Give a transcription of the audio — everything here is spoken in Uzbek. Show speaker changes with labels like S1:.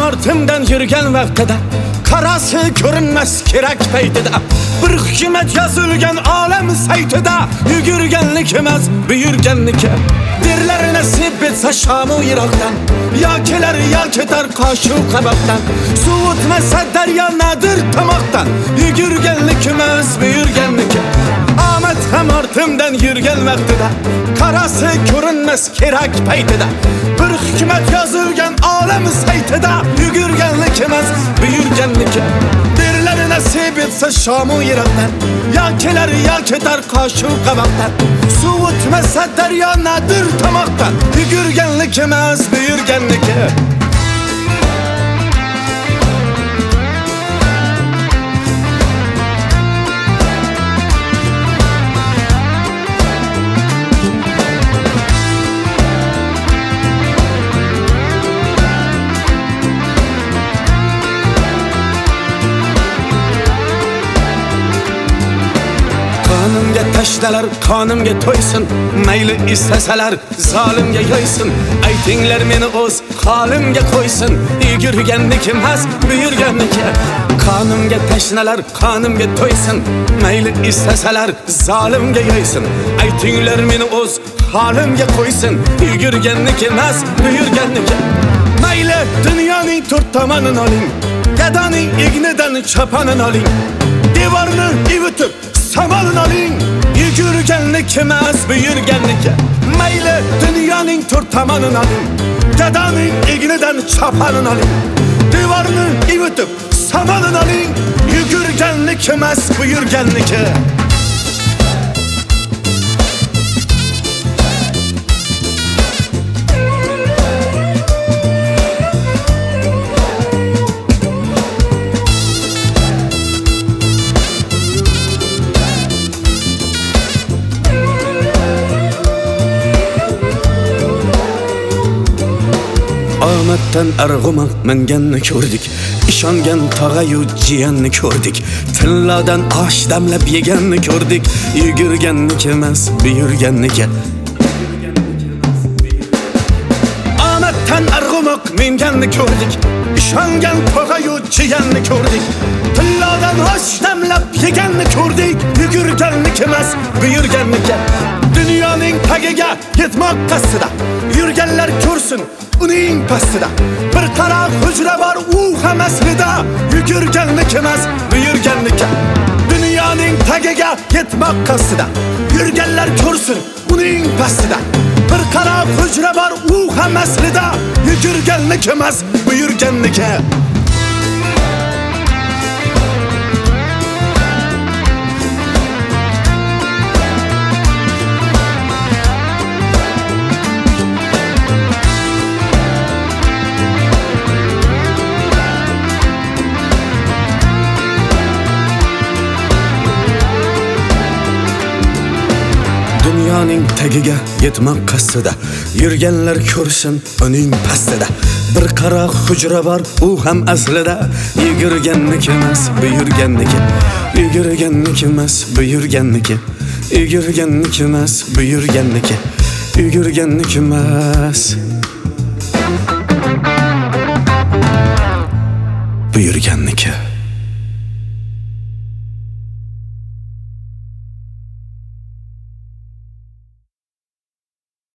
S1: ortimdan yurgan vaqtida qarasi ko'rinmas kerak paytida bir hukumat yozilgan olam saytida yugurganlik emas buyurganniki derlar nasib etsa shamu yiroqdan yo kelar yo ketar qoshu qaboqdan suv o'tmasa daryo nadir tomoqdan yugurganlik emas buyurganniki omad ham ortimdan yurgan vaqtida qarasi ko'rinmas kerak paytida bir hukumat yozilgan olam saytida yugurganlik emas buyurganniki derlar nasib etsa shamu yiroqdan yo kelar yo ketar qoshu qaboqdan suv o'tmasa daryo nadir tomoqdan yugurganlik emas buyurganniki Qonimga tashnalar, qonimga to'ysin, mayli istasalar zolimga yo'ysin. Aytinglar meni o'z holimga qo'ysin, yugurganniki emas buyurganniki. Qonimga tashnalar, qonimga to'ysin, mayli istasalar zolimga yo'ysin. Aytinglar meni o'z holimga qo'ysin, yugurganniki emas buyurganniki. Mayli dunyoning to'rt tomonini oling, gadoning ignidan chapanini oling, devorni ivitib samalın oling, yugurganlik emas buyurganniki. Mayli dunyoning to'rt tomonini oling, gadoning ignidan chapanini oling, devorni ivitib samalin oling, yugurganlik emas buyurganniki. Omaddan arg'umoq minganni ko'rdik, ishongan tog'ayu jiyanni ko'rdik, tillodan osh damlab yeganni ko'rdik, yugurganniki emas buyurganniki. Omaddan arg'umoq minganni ko'rdik, ishongan tog'ayu jiyanni ko'rdik, tillodan osh damlab yeganni ko'rdik, yugurganniki emas buyurganniki. Dunyoning tagiga yetmoq qasdida yurganlar ko'rsin uning pastida bir qara hujra bor u ham aslida yugurganlik emas buyurganniki. Dunyoning tagiga yetmoq qasdida yurganlar ko'rsin uning pastida bir qara hujra bor u ham aslida yugurganlik emas buyurganniki. Dunyoning tagiga yetmoq qasdida yurganlar ko'rsin uning pastida bir qara hujra bor u ham aslida yugurganniki emas buyurganniki. Yugurganniki emas buyurganniki. Yugurganniki emas buyurganniki. Yugurganniki emas buyurganniki.